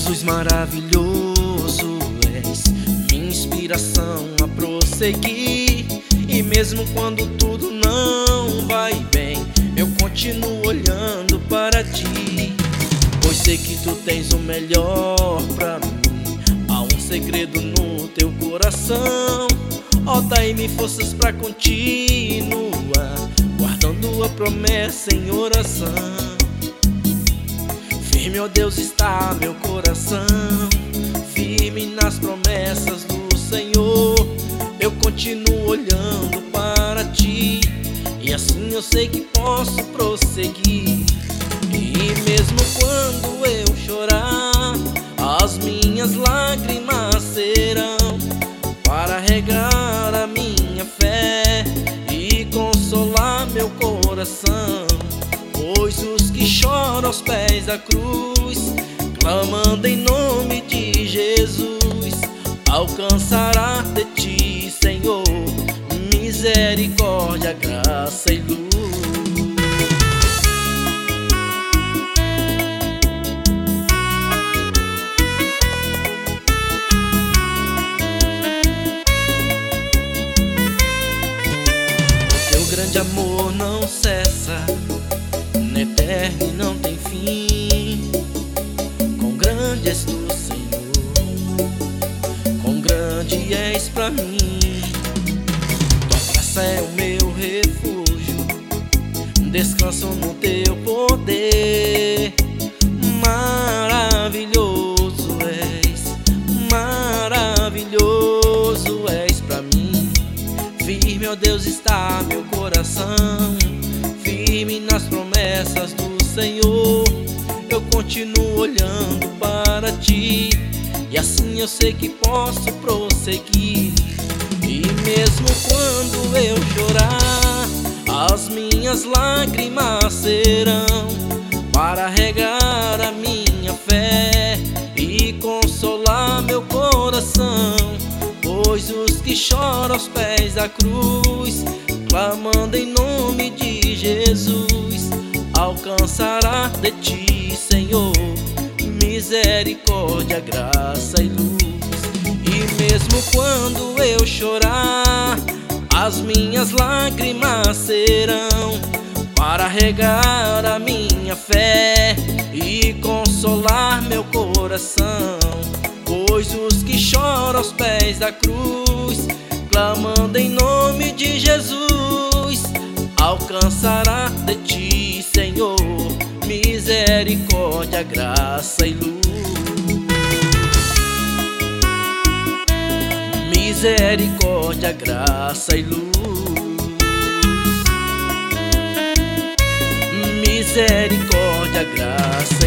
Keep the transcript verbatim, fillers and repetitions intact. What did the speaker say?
Jesus maravilhoso, és minha inspiração a prosseguir. E mesmo quando tudo não vai bem, eu continuo olhando para ti, pois sei que tu tens o melhor pra mim. Há um segredo no teu coração. Ó, dai-me forças pra continuar, guardando a promessa em oração. Firme, ó Deus, está meu coração, firme nas promessas do Senhor. Eu continuo olhando para ti, e assim eu sei que posso prosseguir. E mesmo quando eu chorar, as minhas lágrimas serão para regar a minha fé e consolar meu coração. Pois os que choram aos pés da cruz, clamando em nome de Jesus, alcançará de ti, Senhor, misericórdia, graça e luz. O teu grande amor não cessa, eterno e não tem fim. Quão grande és tu, Senhor, quão grande és pra mim. Tua graça é o meu refúgio, descanso no teu poder. Maravilhoso és, maravilhoso és pra mim. Firme, ó Deus, está meu coração, firme nas promessas do Senhor. Eu continuo olhando para ti, e assim eu sei que posso prosseguir. E mesmo quando eu chorar, as minhas lágrimas serão para regar a minha fé e consolar meu coração. Pois os que choram aos pés da cruz, clamando em nome de Jesus, alcançará de ti, Senhor, misericórdia, graça e luz. E mesmo quando eu chorar, as minhas lágrimas serão para regar a minha fé e consolar meu coração. Pois os que choram aos pés da cruz, clamando em nome de Jesus, alcançará de ti, Senhor, misericórdia, graça e luz. Misericórdia, graça e luz. Misericórdia, graça